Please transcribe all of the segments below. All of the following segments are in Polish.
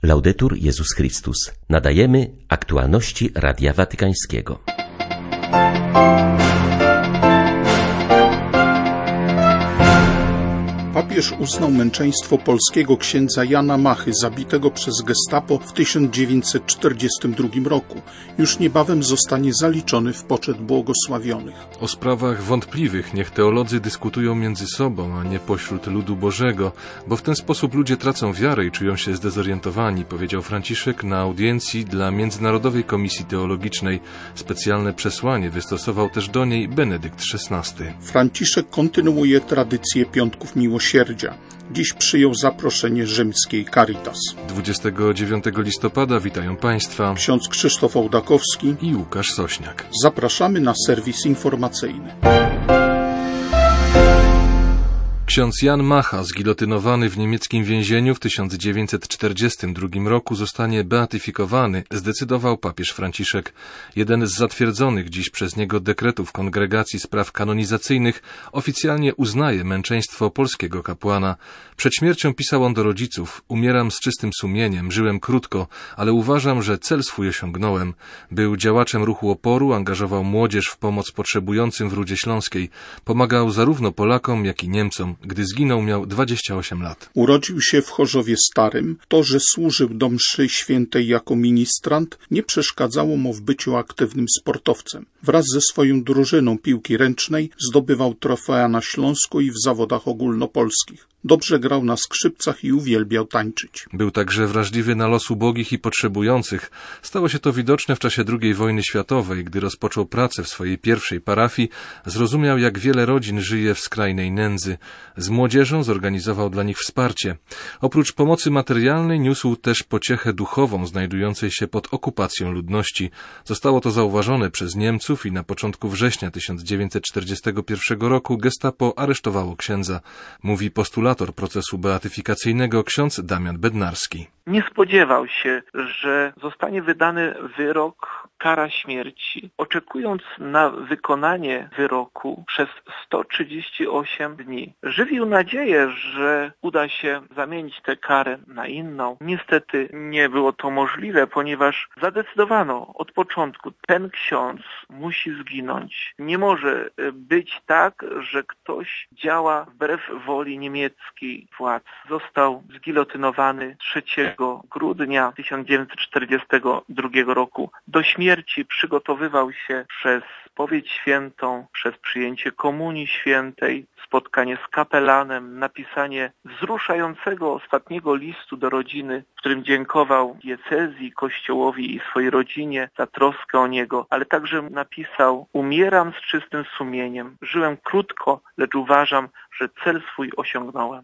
Laudetur Jezus Chrystus. Nadajemy aktualności Radia Watykańskiego. Papież uznał męczeństwo polskiego księdza Jana Machy, zabitego przez Gestapo w 1942 roku. Już niebawem zostanie zaliczony w poczet błogosławionych. O sprawach wątpliwych niech teolodzy dyskutują między sobą, a nie pośród ludu Bożego, bo w ten sposób ludzie tracą wiarę i czują się zdezorientowani, powiedział Franciszek na audiencji dla Międzynarodowej Komisji Teologicznej. Specjalne przesłanie wystosował też do niej Benedykt XVI. Franciszek kontynuuje tradycję Piątków Miłosierdzia. Dziś przyjął zaproszenie rzymskiej Caritas. 29 listopada witają Państwa Ksiądz Krzysztof Ołdakowski i Łukasz Sośniak. Zapraszamy na serwis informacyjny. Ksiądz Jan Macha, zgilotynowany w niemieckim więzieniu w 1942 roku, zostanie beatyfikowany, zdecydował papież Franciszek. Jeden z zatwierdzonych dziś przez niego dekretów Kongregacji Spraw Kanonizacyjnych oficjalnie uznaje męczeństwo polskiego kapłana. Przed śmiercią pisał on do rodziców: umieram z czystym sumieniem, żyłem krótko, ale uważam, że cel swój osiągnąłem. Był działaczem ruchu oporu, angażował młodzież w pomoc potrzebującym w Rudzie Śląskiej. Pomagał zarówno Polakom, jak i Niemcom. Gdy zginął, miał 28 lat. Urodził się w Chorzowie Starym. To, że służył do mszy świętej jako ministrant, nie przeszkadzało mu w byciu aktywnym sportowcem. Wraz ze swoją drużyną piłki ręcznej zdobywał trofea na Śląsku i w zawodach ogólnopolskich. Dobrze grał na skrzypcach i uwielbiał tańczyć. Był także wrażliwy na los ubogich i potrzebujących. Stało się to widoczne w czasie II wojny światowej. Gdy rozpoczął pracę w swojej pierwszej parafii, zrozumiał, jak wiele rodzin żyje w skrajnej nędzy. Z młodzieżą zorganizował dla nich wsparcie. Oprócz pomocy materialnej niósł też pociechę duchową znajdującej się pod okupacją ludności. Zostało to zauważone przez Niemców i na początku września 1941 roku Gestapo aresztowało księdza. Mówi postulator procesu beatyfikacyjnego ksiądz Damian Bednarski. Nie spodziewał się, że zostanie wydany wyrok, kara śmierci. Oczekując na wykonanie wyroku przez 138 dni, żywił nadzieję, że uda się zamienić tę karę na inną. Niestety nie było to możliwe, ponieważ zadecydowano od początku, ten ksiądz musi zginąć. Nie może być tak, że ktoś działa wbrew woli niemieckiej władz. Został zgilotynowany 3 grudnia 1942 roku. Do śmierci przygotowywał się przez spowiedź świętą, przez przyjęcie komunii świętej, spotkanie z kapelanem, napisanie wzruszającego ostatniego listu do rodziny, w którym dziękował diecezji, kościołowi i swojej rodzinie za troskę o niego, ale także napisał: umieram z czystym sumieniem, żyłem krótko, lecz uważam, że cel swój osiągnąłem.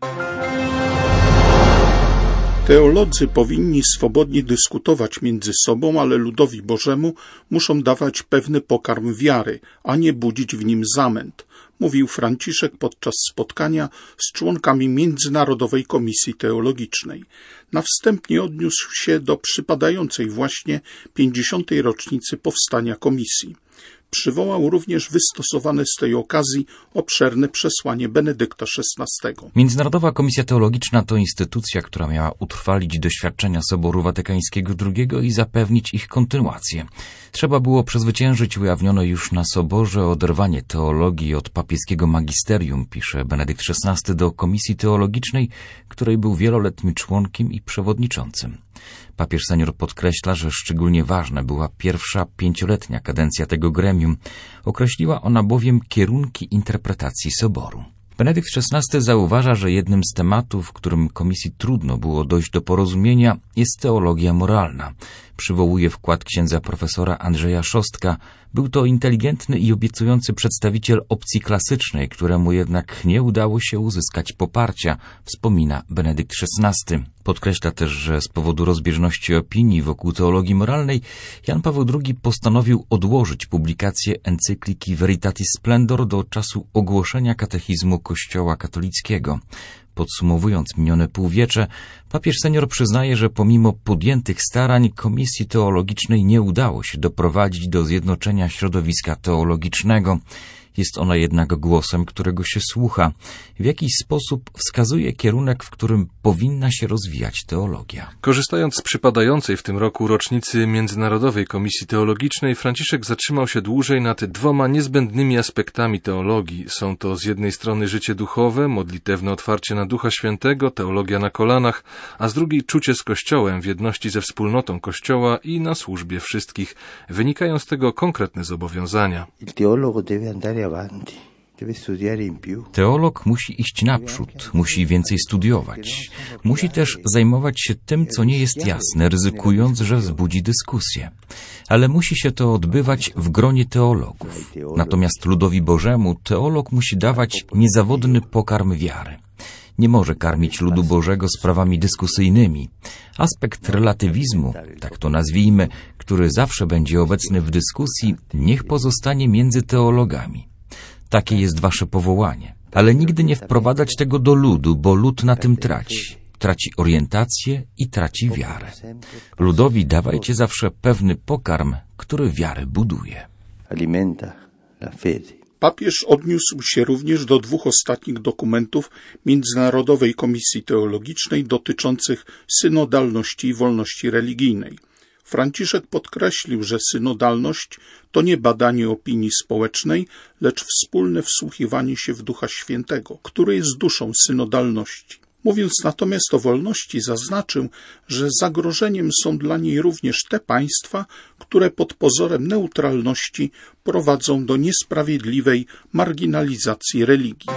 Teolodzy powinni swobodnie dyskutować między sobą, ale ludowi Bożemu muszą dawać pewny pokarm wiary, a nie budzić w nim zamęt, mówił Franciszek podczas spotkania z członkami Międzynarodowej Komisji Teologicznej. Na wstępie odniósł się do przypadającej właśnie 50. rocznicy powstania komisji. Przywołał również wystosowane z tej okazji obszerne przesłanie Benedykta XVI. Międzynarodowa Komisja Teologiczna to instytucja, która miała utrwalić doświadczenia Soboru Watykańskiego II i zapewnić ich kontynuację. Trzeba było przezwyciężyć ujawnione już na Soborze oderwanie teologii od papieskiego magisterium, pisze Benedykt XVI do Komisji Teologicznej, której był wieloletnim członkiem i przewodniczącym. Papież senior podkreśla, że szczególnie ważna była pierwsza 5-letnia kadencja tego gremium. Określiła ona bowiem kierunki interpretacji Soboru. Benedykt XVI zauważa, że jednym z tematów, w którym komisji trudno było dojść do porozumienia, jest teologia moralna. Przywołuje wkład księdza profesora Andrzeja Szostka. Był to inteligentny i obiecujący przedstawiciel opcji klasycznej, któremu jednak nie udało się uzyskać poparcia, wspomina Benedykt XVI. Podkreśla też, że z powodu rozbieżności opinii wokół teologii moralnej Jan Paweł II postanowił odłożyć publikację encykliki Veritatis Splendor do czasu ogłoszenia katechizmu Kościoła katolickiego. Podsumowując minione półwiecze, papież senior przyznaje, że pomimo podjętych starań Komisji Teologicznej nie udało się doprowadzić do zjednoczenia środowiska teologicznego. Jest ona jednak głosem, którego się słucha. W jakiś sposób wskazuje kierunek, w którym powinna się rozwijać teologia. Korzystając z przypadającej w tym roku rocznicy Międzynarodowej Komisji Teologicznej, Franciszek zatrzymał się dłużej nad dwoma niezbędnymi aspektami teologii. Są to z jednej strony życie duchowe, modlitewne otwarcie na Ducha Świętego, teologia na kolanach, a z drugiej czucie z Kościołem w jedności ze wspólnotą Kościoła i na służbie wszystkich. Wynikają z tego konkretne zobowiązania. Teolog musi iść naprzód, musi więcej studiować. Musi też zajmować się tym, co nie jest jasne, ryzykując, że wzbudzi dyskusję. Ale musi się to odbywać w gronie teologów. Natomiast ludowi Bożemu teolog musi dawać niezawodny pokarm wiary. Nie może karmić ludu Bożego sprawami dyskusyjnymi. Aspekt relatywizmu, tak to nazwijmy, który zawsze będzie obecny w dyskusji, niech pozostanie między teologami. Takie jest wasze powołanie. Ale nigdy nie wprowadzać tego do ludu, bo lud na tym traci. Traci orientację i traci wiarę. Ludowi dawajcie zawsze pewny pokarm, który wiarę buduje. Papież odniósł się również do dwóch ostatnich dokumentów Międzynarodowej Komisji Teologicznej dotyczących synodalności i wolności religijnej. Franciszek podkreślił, że synodalność to nie badanie opinii społecznej, lecz wspólne wsłuchiwanie się w Ducha Świętego, który jest duszą synodalności. Mówiąc natomiast o wolności, zaznaczył, że zagrożeniem są dla niej również te państwa, które pod pozorem neutralności prowadzą do niesprawiedliwej marginalizacji religii.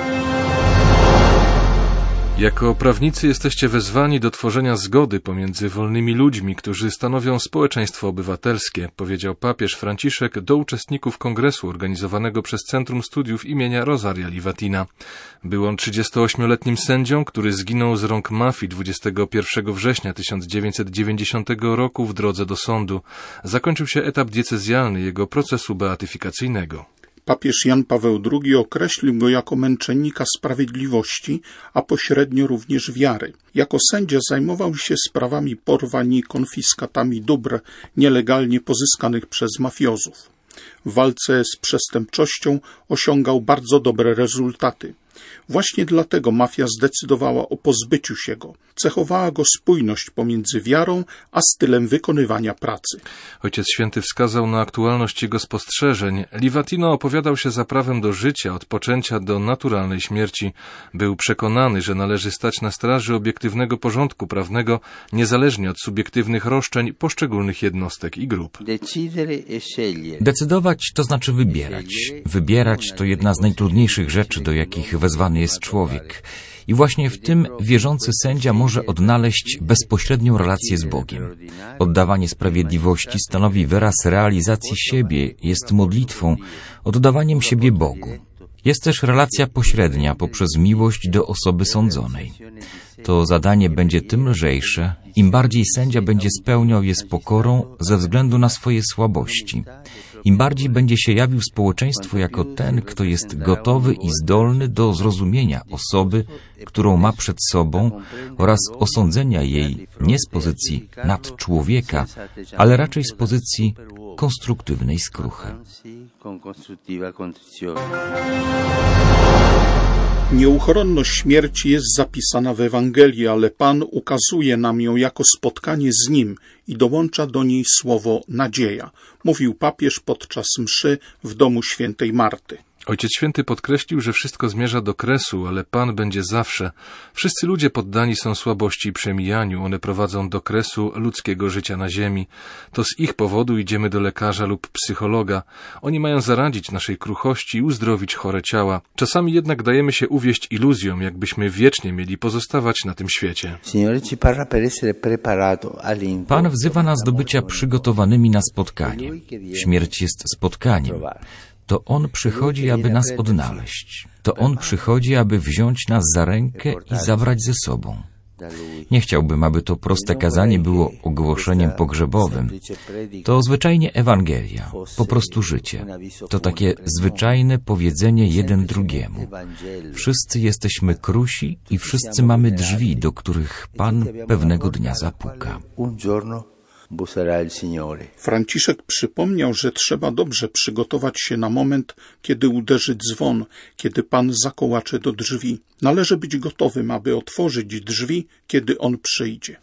Jako prawnicy jesteście wezwani do tworzenia zgody pomiędzy wolnymi ludźmi, którzy stanowią społeczeństwo obywatelskie, powiedział papież Franciszek do uczestników kongresu organizowanego przez Centrum Studiów imienia Rosaria Livatina. Był on 38-letnim sędzią, który zginął z rąk mafii 21 września 1990 roku w drodze do sądu. Zakończył się etap diecezjalny jego procesu beatyfikacyjnego. Papież Jan Paweł II określił go jako męczennika sprawiedliwości, a pośrednio również wiary. Jako sędzia zajmował się sprawami porwań i konfiskatami dóbr nielegalnie pozyskanych przez mafiozów. W walce z przestępczością osiągał bardzo dobre rezultaty. Właśnie dlatego mafia zdecydowała o pozbyciu się go. Cechowała go spójność pomiędzy wiarą a stylem wykonywania pracy. Ojciec Święty wskazał na aktualność jego spostrzeżeń. Livatino opowiadał się za prawem do życia, od poczęcia do naturalnej śmierci. Był przekonany, że należy stać na straży obiektywnego porządku prawnego, niezależnie od subiektywnych roszczeń poszczególnych jednostek i grup. Decydować to znaczy wybierać. Wybierać to jedna z najtrudniejszych rzeczy, do jakich wezwany jest człowiek. I właśnie w tym wierzący sędzia może odnaleźć bezpośrednią relację z Bogiem. Oddawanie sprawiedliwości stanowi wyraz realizacji siebie, jest modlitwą, oddawaniem siebie Bogu. Jest też relacja pośrednia poprzez miłość do osoby sądzonej. To zadanie będzie tym lżejsze, im bardziej sędzia będzie spełniał je z pokorą ze względu na swoje słabości. Im bardziej będzie się jawił społeczeństwu jako ten, kto jest gotowy i zdolny do zrozumienia osoby, którą ma przed sobą oraz osądzenia jej nie z pozycji nadczłowieka, ale raczej z pozycji konstruktywnej skruchy. Nieuchronność śmierci jest zapisana w Ewangelii, ale Pan ukazuje nam ją jako spotkanie z Nim i dołącza do niej słowo nadzieja, mówił papież podczas mszy w domu świętej Marty. Ojciec Święty podkreślił, że wszystko zmierza do kresu, ale Pan będzie zawsze. Wszyscy ludzie poddani są słabości i przemijaniu. One prowadzą do kresu ludzkiego życia na ziemi. To z ich powodu idziemy do lekarza lub psychologa. Oni mają zaradzić naszej kruchości i uzdrowić chore ciała. Czasami jednak dajemy się uwieść iluzjom, jakbyśmy wiecznie mieli pozostawać na tym świecie. Pan wzywa nas do bycia przygotowanymi na spotkanie. Śmierć jest spotkaniem. To On przychodzi, aby nas odnaleźć. To On przychodzi, aby wziąć nas za rękę i zabrać ze sobą. Nie chciałbym, aby to proste kazanie było ogłoszeniem pogrzebowym. To zwyczajnie Ewangelia, po prostu życie. To takie zwyczajne powiedzenie jeden drugiemu. Wszyscy jesteśmy krusi i wszyscy mamy drzwi, do których Pan pewnego dnia zapuka. Franciszek przypomniał, że trzeba dobrze przygotować się na moment, kiedy uderzy dzwon, kiedy Pan zakołacze do drzwi. Należy być gotowym, aby otworzyć drzwi, kiedy On przyjdzie.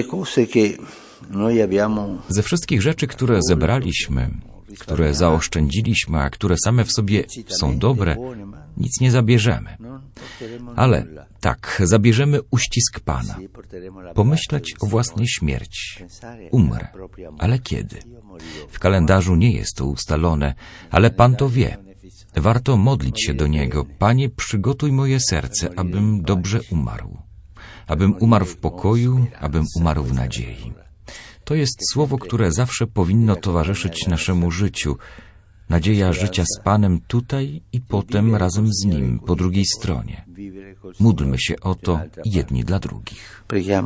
Ze wszystkich rzeczy, które zebraliśmy, które zaoszczędziliśmy, a które same w sobie są dobre, nic nie zabierzemy. Ale tak, zabierzemy uścisk Pana. Pomyśleć o własnej śmierci. Umrę. Ale kiedy? W kalendarzu nie jest to ustalone, ale Pan to wie. Warto modlić się do Niego. Panie, przygotuj moje serce, abym dobrze umarł. Abym umarł w pokoju, abym umarł w nadziei. To jest słowo, które zawsze powinno towarzyszyć naszemu życiu. Nadzieja życia z Panem tutaj i potem razem z Nim, po drugiej stronie. Módlmy się o to jedni dla drugich.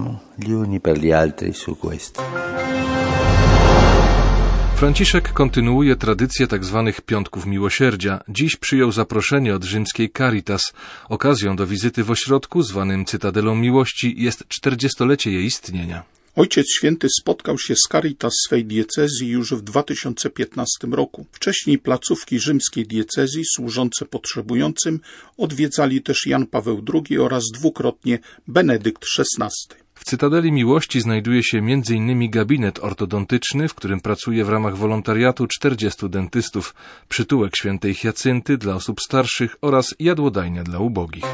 Franciszek kontynuuje tradycję tzw. Piątków Miłosierdzia. Dziś przyjął zaproszenie od rzymskiej Caritas. Okazją do wizyty w ośrodku, zwanym Cytadelą Miłości, jest 40-lecie jej istnienia. Ojciec Święty spotkał się z Caritas swej diecezji już w 2015 roku. Wcześniej placówki rzymskiej diecezji służące potrzebującym odwiedzali też Jan Paweł II oraz dwukrotnie Benedykt XVI. W Cytadeli Miłości znajduje się m.in. gabinet ortodontyczny, w którym pracuje w ramach wolontariatu 40 dentystów, przytułek świętej Hiacynty dla osób starszych oraz jadłodajnia dla ubogich.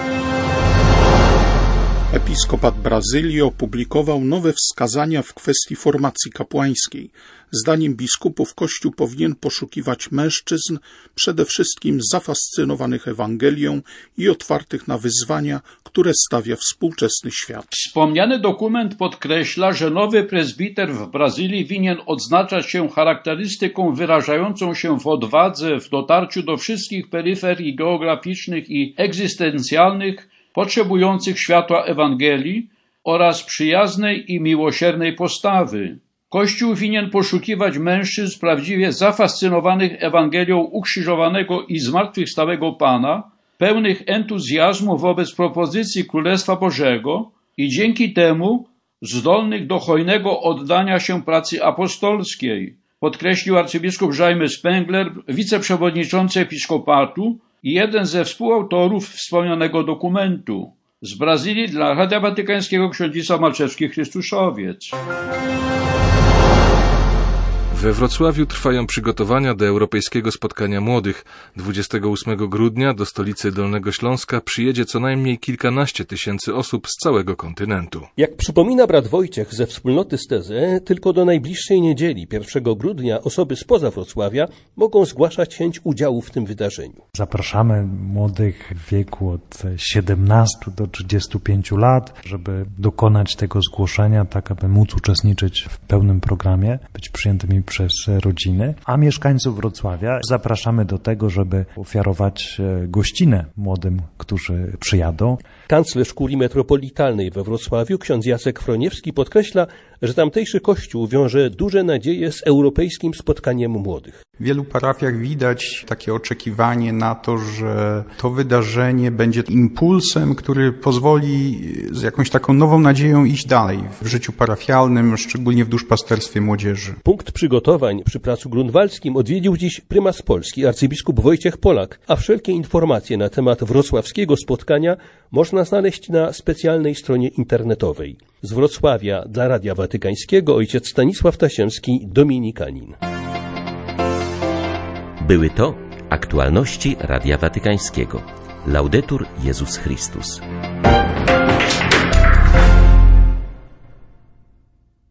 Episkopat Brazylii opublikował nowe wskazania w kwestii formacji kapłańskiej. Zdaniem biskupów Kościół powinien poszukiwać mężczyzn, przede wszystkim zafascynowanych Ewangelią i otwartych na wyzwania, które stawia współczesny świat. Wspomniany dokument podkreśla, że nowy prezbiter w Brazylii winien odznaczać się charakterystyką wyrażającą się w odwadze, w dotarciu do wszystkich peryferii geograficznych i egzystencjalnych, potrzebujących światła Ewangelii oraz przyjaznej i miłosiernej postawy. Kościół winien poszukiwać mężczyzn prawdziwie zafascynowanych Ewangelią ukrzyżowanego i zmartwychwstałego Pana, pełnych entuzjazmu wobec propozycji Królestwa Bożego i dzięki temu zdolnych do hojnego oddania się pracy apostolskiej, podkreślił arcybiskup Jaime Spengler, wiceprzewodniczący episkopatu i jeden ze współautorów wspomnianego dokumentu. Z Brazylii dla Radia Watykańskiego ksiądz Wisław Malczewski, Chrystuszowiec. We Wrocławiu trwają przygotowania do Europejskiego Spotkania Młodych. 28 grudnia do stolicy Dolnego Śląska przyjedzie co najmniej kilkanaście tysięcy osób z całego kontynentu. Jak przypomina brat Wojciech ze wspólnoty Steze, tylko do najbliższej niedzieli, 1 grudnia, osoby spoza Wrocławia mogą zgłaszać chęć udziału w tym wydarzeniu. Zapraszamy młodych w wieku od 17 do 35 lat, żeby dokonać tego zgłoszenia, tak aby móc uczestniczyć w pełnym programie, być przyjętymi przez rodziny, a mieszkańców Wrocławia zapraszamy do tego, żeby ofiarować gościnę młodym, którzy przyjadą. Kanclerz Kurii Metropolitalnej we Wrocławiu, ksiądz Jacek Froniewski, podkreśla, że tamtejszy kościół wiąże duże nadzieje z Europejskim Spotkaniem Młodych. W wielu parafiach widać takie oczekiwanie na to, że to wydarzenie będzie impulsem, który pozwoli z jakąś taką nową nadzieją iść dalej w życiu parafialnym, szczególnie w duszpasterstwie młodzieży. Punkt przygotowań przy Placu Grunwaldzkim odwiedził dziś prymas Polski, arcybiskup Wojciech Polak, a wszelkie informacje na temat wrocławskiego spotkania można znaleźć na specjalnej stronie internetowej. Z Wrocławia dla Radia Watykańskiego ojciec Stanisław Tasiemski, dominikanin. Były to aktualności Radia Watykańskiego. Laudetur Jezus Chrystus.